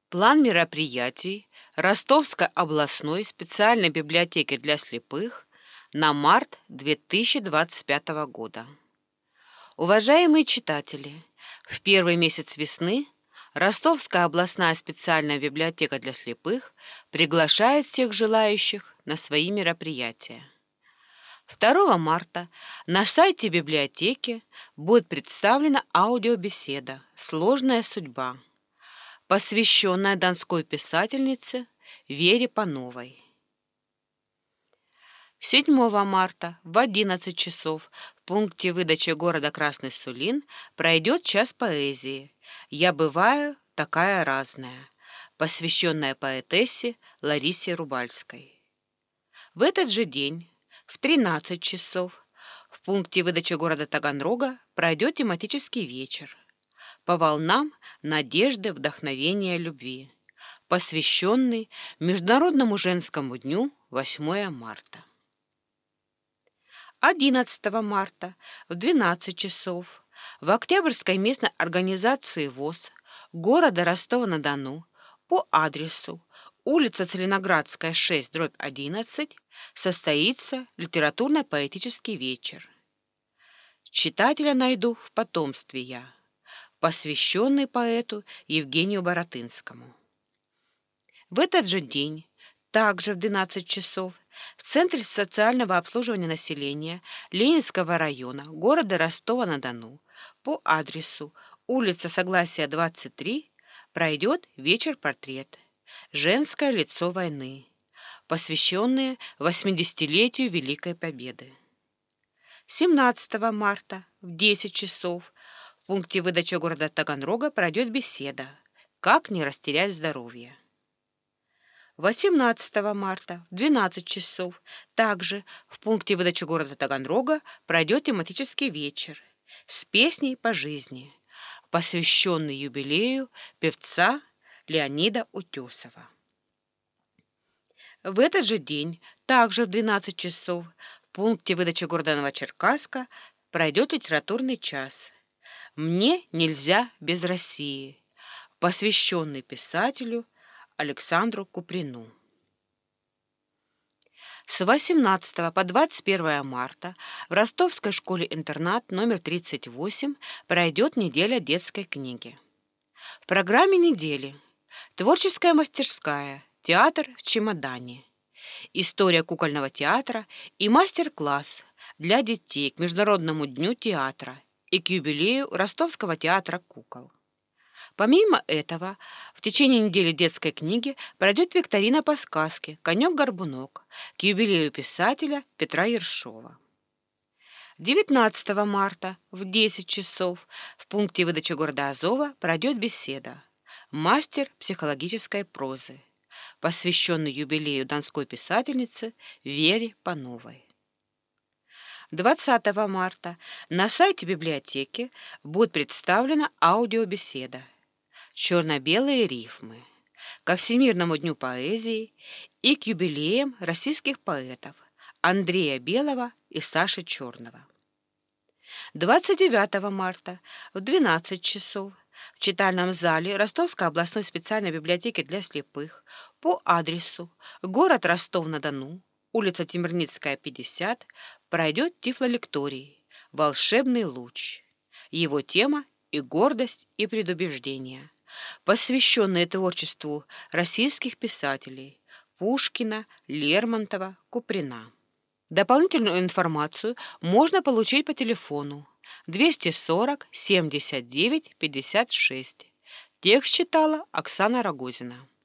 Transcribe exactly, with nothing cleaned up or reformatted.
План мероприятий Ростовской областной специальной библиотеки для слепых на март две тысячи двадцать пятого года. Уважаемые читатели, в первый месяц весны Ростовская областная специальная библиотека для слепых приглашает всех желающих на свои мероприятия. второго марта на сайте библиотеки будет представлена аудиобеседа «Сложная судьба», посвященная донской писательнице Вере Пановой. седьмого марта в одиннадцать часов в пункте выдачи города Красный Сулин пройдет час поэзии «Я бываю такая разная», посвященная поэтессе Ларисе Рубальской. В этот же день в тринадцать часов в пункте выдачи города Таганрога пройдет тематический вечер «По волнам надежды, вдохновения, любви», посвященный Международному женскому дню восьмого марта. одиннадцатого марта в двенадцать часов в Октябрьской местной организации ВОС города Ростова-на-Дону по адресу улица Целиноградская, шесть, дробь одиннадцать состоится литературно-поэтический вечер «Читателя найду в потомстве я», посвященный поэту Евгению Баратынскому. В этот же день, также в двенадцать часов, в Центре социального обслуживания населения Ленинского района города Ростова-на-Дону по адресу улица Согласия, двадцать три пройдет вечер-портрет «Женское лицо войны», посвященный восьмидесятилетию Великой Победы. семнадцатого марта в десять часов в пункте выдачи города Таганрога пройдет беседа «Как не растерять здоровье». восемнадцатого марта в двенадцать часов также в пункте выдачи города Таганрога пройдет тематический вечер с песней по жизни, посвященный юбилею певца Леонида Утесова. В этот же день, также в двенадцать часов, в пункте выдачи города Новочеркасска пройдет литературный час «Мне нельзя без России», посвященный писателю Александру Куприну. С восемнадцатого по двадцать первое марта в Ростовской школе-интернат номер тридцать восемь пройдет неделя детской книги. В программе недели творческая мастерская «Театр в чемодане», история кукольного театра и мастер-класс для детей к Международному дню театра и к юбилею Ростовского театра кукол. Помимо этого, в течение недели детской книги пройдет викторина по сказке «Конек-горбунок» к юбилею писателя Петра Ершова. девятнадцатого марта в десять часов в пункте выдачи города Азова пройдет беседа «Мастер психологической прозы», посвященный юбилею донской писательницы Вере Пановой. двадцатого марта на сайте библиотеки будет представлена аудиобеседа «Черно-белые рифмы» ко Всемирному дню поэзии и к юбилеям российских поэтов Андрея Белого и Саши Черного. двадцать девятого марта в двенадцать часов в читальном зале Ростовской областной специальной библиотеки для слепых по адресу город Ростов-на-Дону, улица Темирницкая, пятьдесят, пройдет тифлолекторий «Волшебный луч». Его тема и гордость, и предубеждение, посвященные творчеству российских писателей Пушкина, Лермонтова, Куприна. Дополнительную информацию можно получить по телефону двести сорок семьдесят девять пятьдесят шесть. Текст читала Оксана Рогозина.